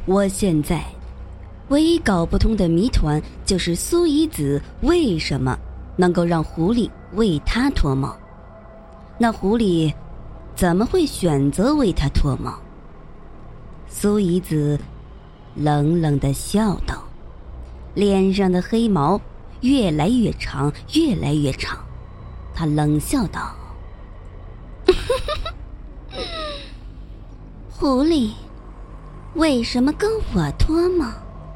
我现在唯一搞不通的谜团就是苏一子为什么能够让狐狸为他脱毛？那狐狸怎么会选择为他脱毛？苏一子冷冷地笑道，脸上的黑毛越来越长，越来越长。他冷笑道：狐狸为什么跟我脱毛？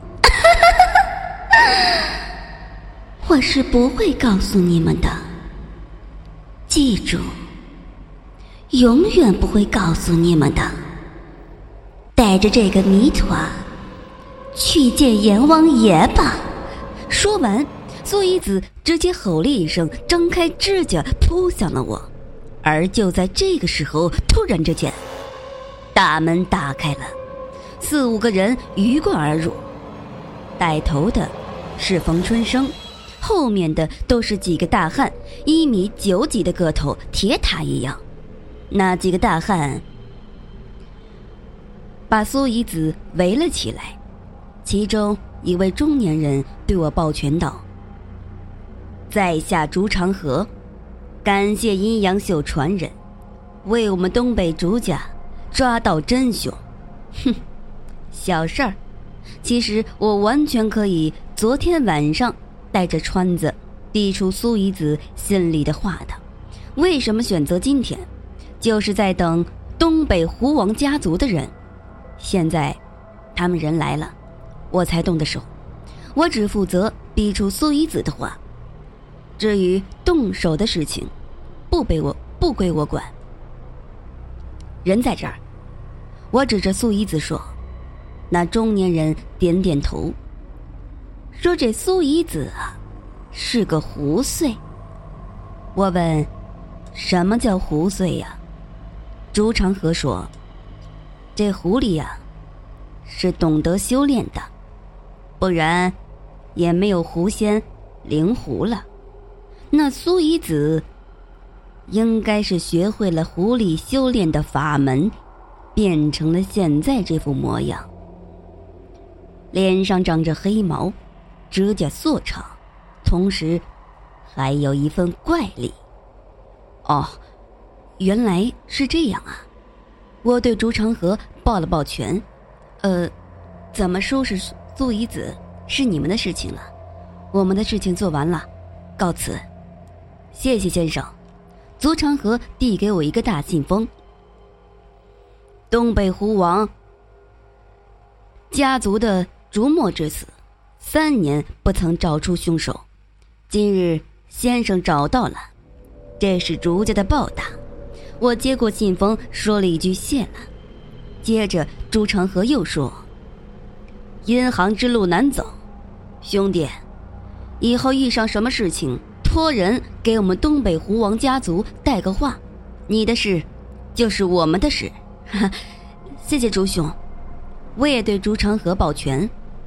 我是不会告诉你们的，记住，永远不会告诉你们的。带着这个谜团去见阎王爷吧。说完，苏一子直接吼了一声，张开指甲扑向了我。而就在这个时候，突然之间，大门打开了，4、5个人鱼贯而入。带头的是冯春生，后面的都是几个大汉，1米9几的个头，铁塔一样。那几个大汉把苏一子围了起来，其中一位中年人对我抱拳道：在下朱长河，感谢阴阳秀传人为我们东北朱家抓到真凶。哼，小事儿，其实我完全可以昨天晚上带着川子递出苏一子心里的话的。为什么选择今天？就是在等东北狐王家族的人。现在他们人来了，我才动的手。我只负责逼出苏一子的话，至于动手的事情不归我管。人在这儿，我指着苏一子说。那中年人点点头，说这苏一子啊是个狐祟。我问什么叫狐祟呀？朱长河说，这狐狸呀是懂得修炼的，不然也没有狐仙灵狐了。那苏一子应该是学会了狐狸修炼的法门，变成了现在这副模样。脸上长着黑毛，指甲缩长，同时还有一份怪力。哦，原来是这样啊！我对朱长河抱了抱拳。怎么收拾苏一子是你们的事情了，我们的事情做完了，告辞。谢谢先生。朱长河递给我一个大信封。东北狐王家族的逐末之死，3年不曾找出凶手，今日先生找到了，这是朱家的报答。我接过信封，说了一句谢了。接着朱长河又说，银行之路难走，兄弟，以后遇上什么事情，托人给我们东北狐王家族带个话，你的事就是我们的事。谢谢朱兄。我也对朱长河抱拳。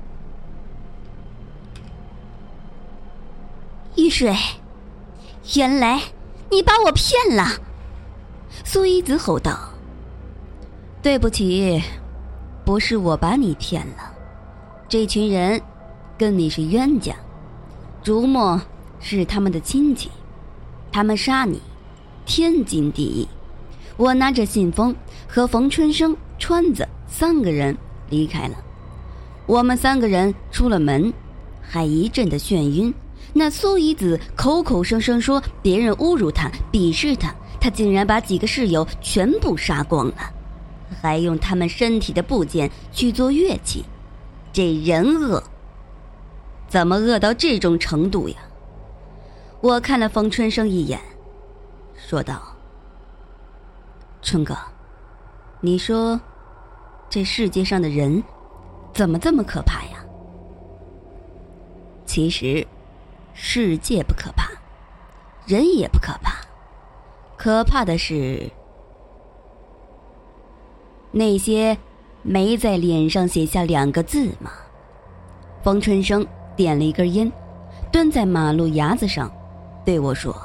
雨水，原来你把我骗了！苏一子吼道。对不起，不是我把你骗了，这群人跟你是冤家，竹墨是他们的亲戚，他们杀你天经地义。我拿着信封和冯春生、川子3个人离开了。我们3个人出了门，还一阵的眩晕。那苏一子口口声声说别人侮辱他、鄙视他，他竟然把几个室友全部杀光了，还用他们身体的部件去做乐器。这人恶，怎么恶到这种程度呀？我看了冯春生一眼，说道：春哥，你说这世界上的人怎么这么可怕呀？其实世界不可怕，人也不可怕，可怕的是那些没在脸上写下2个字吗？冯春生点了一根烟，蹲在马路牙子上对我说：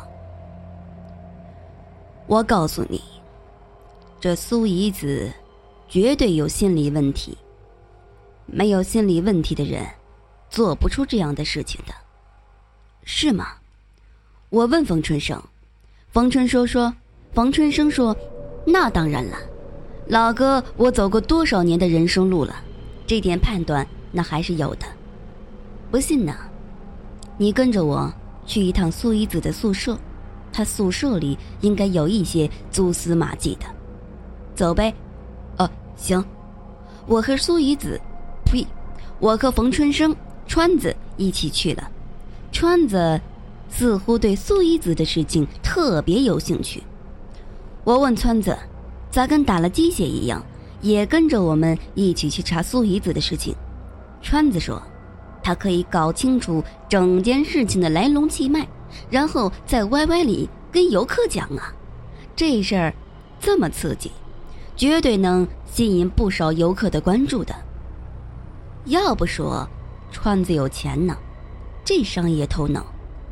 我告诉你，这苏一子绝对有心理问题。 没有心理问题的人做不出这样的事情的，是吗？我问冯春生，冯春生说，那当然了，老哥，我走过多少年的人生路了，这点判断那还是有的。不信呢，你跟着我去一趟苏一子的宿舍，他宿舍里应该有一些蛛丝马迹的。走呗。行。我和苏一子，呸，我和冯春生、川子一起去了。川子似乎对苏一子的事情特别有兴趣。我问川子，咋跟打了鸡血一样，也跟着我们一起去查苏一子的事情？川子说，他可以搞清楚整件事情的来龙去脉，然后在 YY 里跟游客讲啊，这事儿这么刺激，绝对能吸引不少游客的关注的。要不说川子有钱呢，这商业头脑。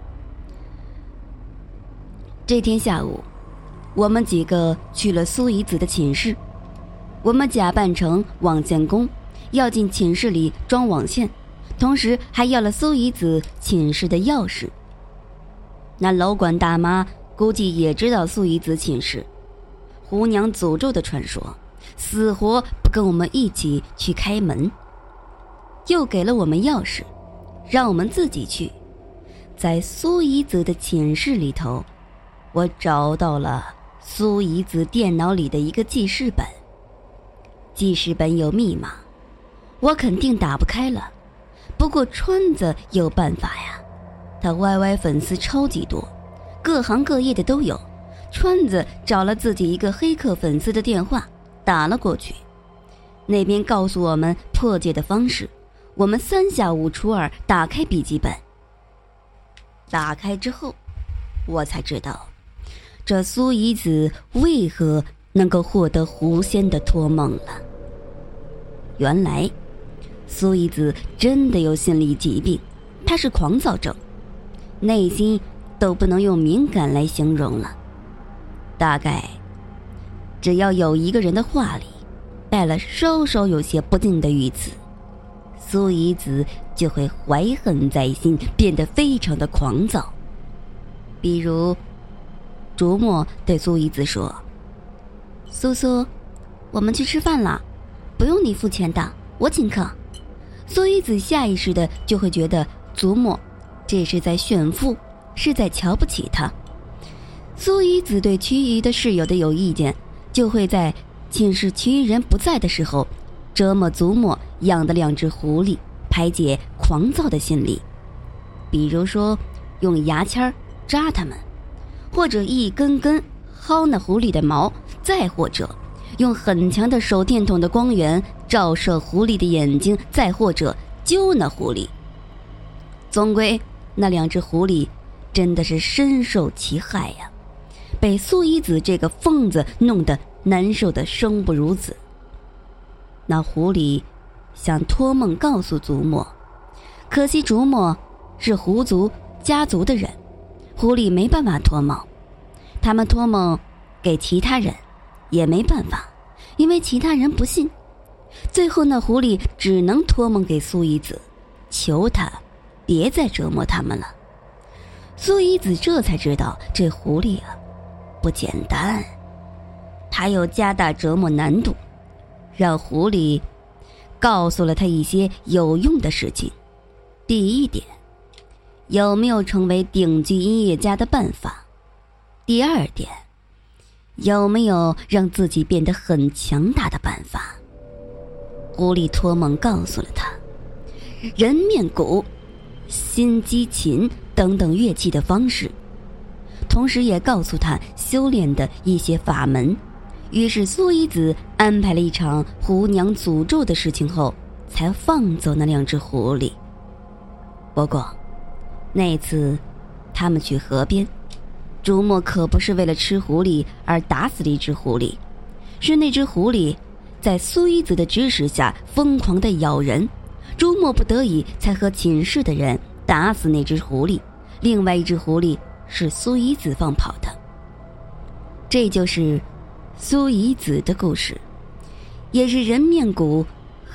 这天下午，我们几个去了苏一子的寝室。我们假扮成网线工，要进寝室里装网线，同时还要了苏一子寝室的钥匙。那楼管大妈估计也知道苏一子寝室胡娘诅咒的传说，死活不跟我们一起去开门，又给了我们钥匙，让我们自己去。在苏一子的寝室里头，我找到了苏一子电脑里的一个记事本。记事本有密码，我肯定打不开了。不过川子有办法呀，他 YY 粉丝超级多，各行各业的都有。川子找了自己一个黑客粉丝的电话，打了过去。那边告诉我们破解的方式，我们3下5除2打开笔记本。打开之后，我才知道这苏一子为何能够获得狐仙的托梦了。原来苏一子真的有心理疾病，他是狂躁症，内心都不能用敏感来形容了。大概只要有一个人的话里带了稍稍有些不敬的语词，苏一子就会怀恨在心，变得非常的狂躁。比如竹墨对苏一子说，苏苏，我们去吃饭了，不用你付钱的，我请客。苏一子下意识的就会觉得竹墨这是在炫富，是在瞧不起他。苏一子对其余的室友的有意见，就会在寝室其余人不在的时候折磨竹墨养的2只狐狸，排解狂躁的心理。比如说用牙签扎它们，或者一根根薅那狐狸的毛，再或者用很强的手电筒的光源照射狐狸的眼睛，再或者揪那狐狸。总归那2只狐狸真的是深受其害呀，被苏一子这个疯子弄得难受的生不如死。那狐狸想托梦告诉竹墨，可惜竹墨是狐族家族的人，狐狸没办法托梦。他们托梦给其他人也没办法，因为其他人不信。最后那狐狸只能托梦给苏一子，求他别再折磨他们了。苏一子这才知道这狐狸啊不简单，他又加大折磨难度，让狐狸告诉了他一些有用的事情。第一点，有没有成为顶级音乐家的办法？第二点，有没有让自己变得很强大的办法？狐狸托梦告诉了他人面鼓、心机琴等等乐器的方式，同时也告诉他修炼的一些法门。于是苏一子安排了一场狐娘诅咒的事情后，才放走那2只狐狸。不过那次他们去河边，竹墨可不是为了吃狐狸而打死了一只狐狸，是那只狐狸在苏一子的指使下疯狂地咬人，竹墨不得已才和寝室的人打死那只狐狸，另外一只狐狸是苏一子放跑的。这就是苏一子的故事，也是人面谷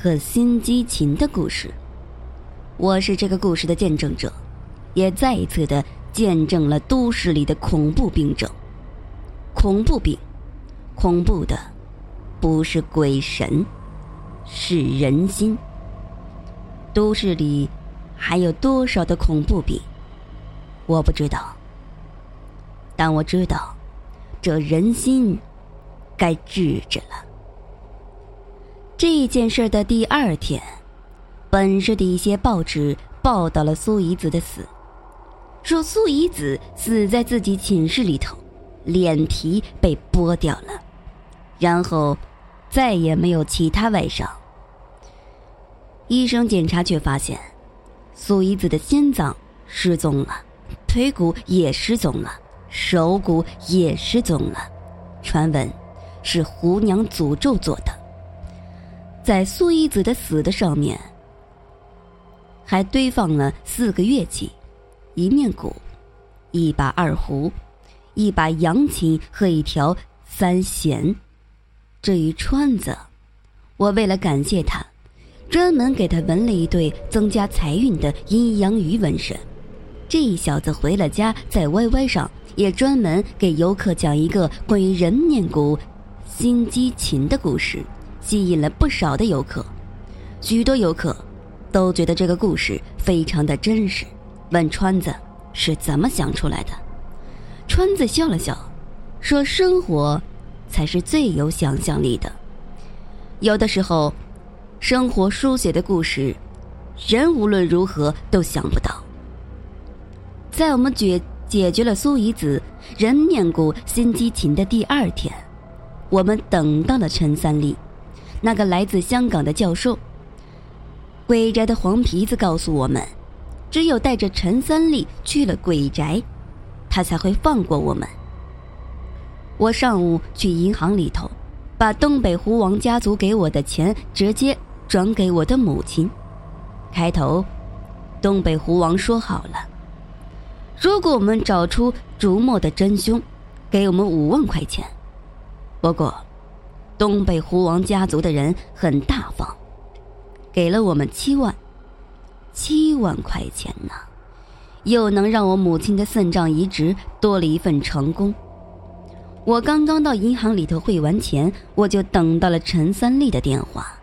和心肌琴的故事。我是这个故事的见证者，也再一次的见证了都市里的恐怖病症。恐怖病，恐怖的不是鬼神，是人心。都市里还有多少的恐怖病，我不知道，但我知道这人心该治治了。这件事的第二天，本市的一些报纸报道了苏姨子的死，说苏姨子死在自己寝室里头，脸皮被剥掉了，然后再也没有其他外伤。医生检查却发现苏姨子的心脏失踪了，腿骨也失踪了，手骨也失踪了，传闻是胡娘诅咒做的。在苏姨子的死的上面还堆放了4个乐器，一面鼓，一把二胡，一把扬琴和一条3弦。至于川子，我为了感谢他，专门给他纹了一对增加财运的阴阳鱼纹身。这小子回了家，在 YY 上也专门给游客讲一个关于人面骨心肌琴的故事，吸引了不少的游客。许多游客都觉得这个故事非常的真实，问川子是怎么想出来的。川子笑了笑，说生活才是最有想象力的，有的时候生活书写的故事，人无论如何都想不到。在我们解决了苏姨子人面骨心肌琴的第二天，我们等到了陈三立，那个来自香港的教授。鬼宅的黄皮子告诉我们，只有带着陈三立去了鬼宅，他才会放过我们。我上午去银行里头，把东北狐王家族给我的钱直接转给我的母亲。开头东北狐王说好了，如果我们找出竹墨的真凶，给我们5万块钱。不过东北狐王家族的人很大方，给了我们7万。7万块钱呢，又能让我母亲的肾脏移植多了一份成功。我刚刚到银行里头汇完钱，我就等到了陈三立的电话。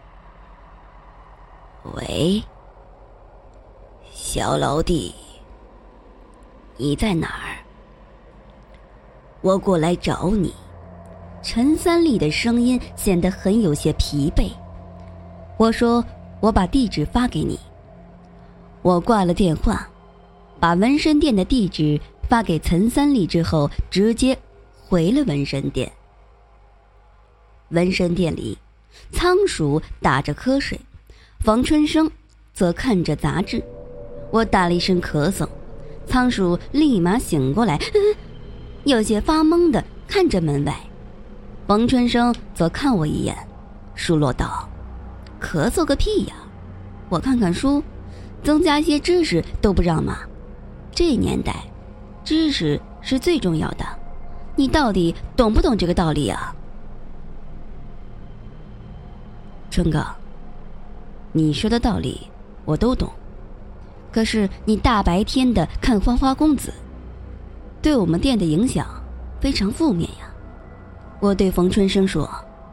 喂，小老弟，你在哪儿？我过来找你。陈三立的声音显得很有些疲惫。我说我把地址发给你。我挂了电话，把纹身店的地址发给陈三立之后，直接回了纹身店。纹身店里，仓鼠打着瞌睡，房春生则看着杂志。我打了一声咳嗽，仓鼠立马醒过来，有些发懵的看着门外。房春生则看我一眼，数落道：咳嗽个屁呀，我看看书，增加些知识都不让吗？这年代知识是最重要的，你到底懂不懂这个道理啊？春哥，你说的道理我都懂，可是你大白天的看花花公子，对我们店的影响非常负面呀。我对冯春生说：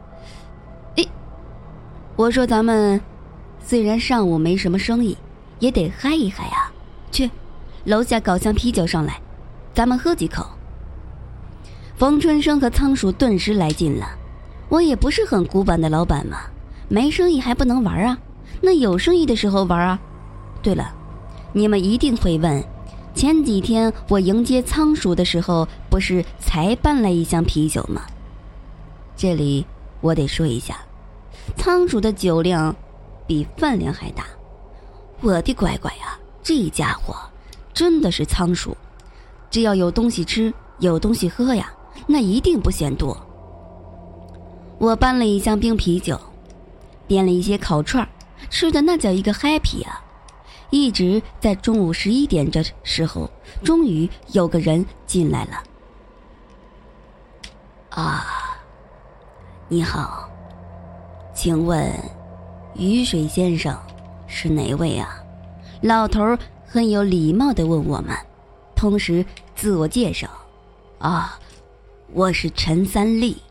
我说咱们虽然上午没什么生意，也得嗨一嗨啊，去楼下搞箱啤酒上来，咱们喝几口。冯春生和仓鼠顿时来劲了，我也不是很古板的老板嘛，没生意还不能玩啊，那有生意的时候玩啊。对了，你们一定会问，前几天我迎接仓鼠的时候，不是才搬来一箱啤酒吗？这里我得说一下，仓鼠的酒量比饭量还大。我的乖乖啊，这家伙真的是仓鼠，只要有东西吃，有东西喝呀，那一定不嫌多。我搬了一箱冰啤酒，点了一些烤串，吃的那叫一个 happy 啊！一直在中午11点这时候，终于有个人进来了。啊，你好，请问雨水先生是哪位啊？老头很有礼貌地问我们，同时自我介绍：我是陈三立。